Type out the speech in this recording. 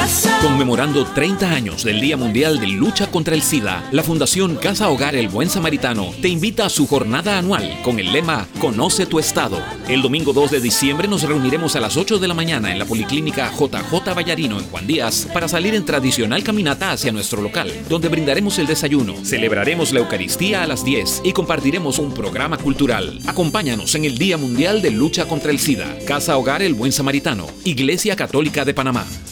Conmemorando 30 años del Día Mundial de Lucha contra el SIDA, la Fundación Casa Hogar El Buen Samaritano te invita a su jornada anual con el lema Conoce tu Estado. El domingo 2 de diciembre nos reuniremos a las 8 de la mañana en la Policlínica JJ Vallarino en Juan Díaz para salir en tradicional caminata hacia nuestro local, donde brindaremos el desayuno, celebraremos la Eucaristía a las 10 y compartiremos un programa cultural. Acompáñanos en el Día Mundial de Lucha contra el SIDA. Casa Hogar El Buen Samaritano, Iglesia Católica de Panamá.